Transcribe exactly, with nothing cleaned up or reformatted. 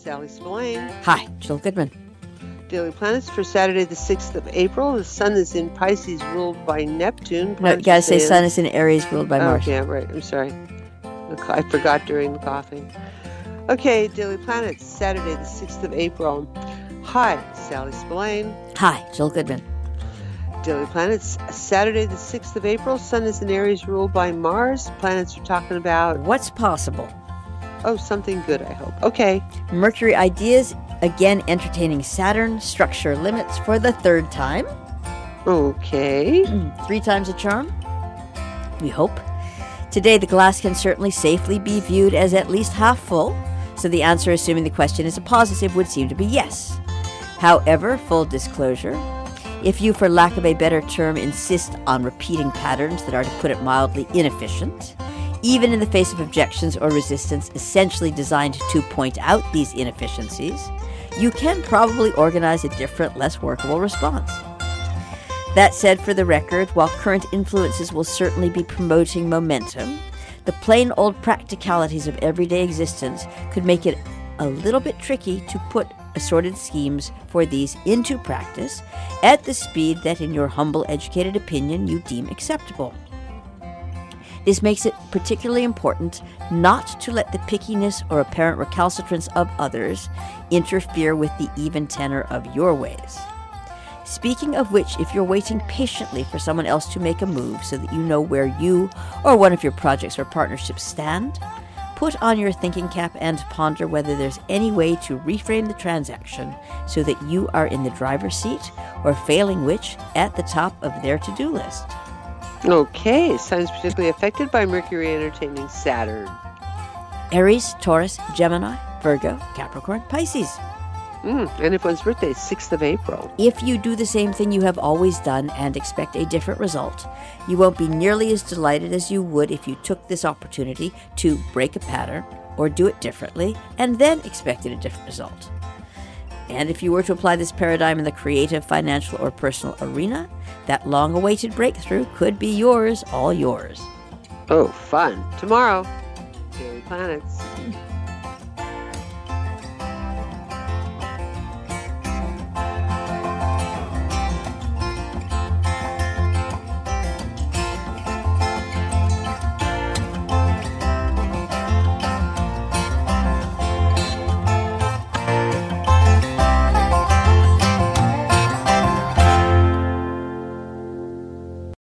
Sally Spillane. Hi, Jill Goodman. Daily Planets for Saturday, the sixth of April. The sun is in Pisces, ruled by Neptune. No, you gotta say sun is in Aries, ruled by oh, Mars. Yeah, right. I'm sorry. I forgot during the coughing. Okay, Daily Planets, Saturday, the sixth of April. Hi, Sally Spillane. Hi, Jill Goodman. Daily Planets, Saturday, the sixth of April. Sun is in Aries, ruled by Mars. Planets are talking about... What's possible? Oh, something good, I hope. Okay. Mercury ideas, again entertaining Saturn. Structure limits for the third time. Okay. Three times a charm, we hope. Today, the glass can certainly safely be viewed as at least half full, so the answer, assuming the question is a positive, would seem to be yes. However, full disclosure, if you, for lack of a better term, insist on repeating patterns that are, to put it mildly, inefficient, even in the face of objections or resistance essentially designed to point out these inefficiencies, you can probably organize a different, less workable response. That said, for the record, while current influences will certainly be promoting momentum, the plain old practicalities of everyday existence could make it a little bit tricky to put assorted schemes for these into practice at the speed that, in your humble, educated opinion, you deem acceptable. This makes it particularly important not to let the pickiness or apparent recalcitrance of others interfere with the even tenor of your ways. Speaking of which, if you're waiting patiently for someone else to make a move so that you know where you or one of your projects or partnerships stand, put on your thinking cap and ponder whether there's any way to reframe the transaction so that you are in the driver's seat, or failing which, at the top of their to-do list. Okay, signs particularly affected by Mercury entertaining Saturn. Aries, Taurus, Gemini, Virgo, Capricorn, Pisces. Mm, and if one's birthday is sixth of April. If you do the same thing you have always done and expect a different result, you won't be nearly as delighted as you would if you took this opportunity to break a pattern or do it differently and then expected a different result. And if you were to apply this paradigm in the creative, financial, or personal arena, that long-awaited breakthrough could be yours, all yours. Oh, fun. Tomorrow, Daily Planets.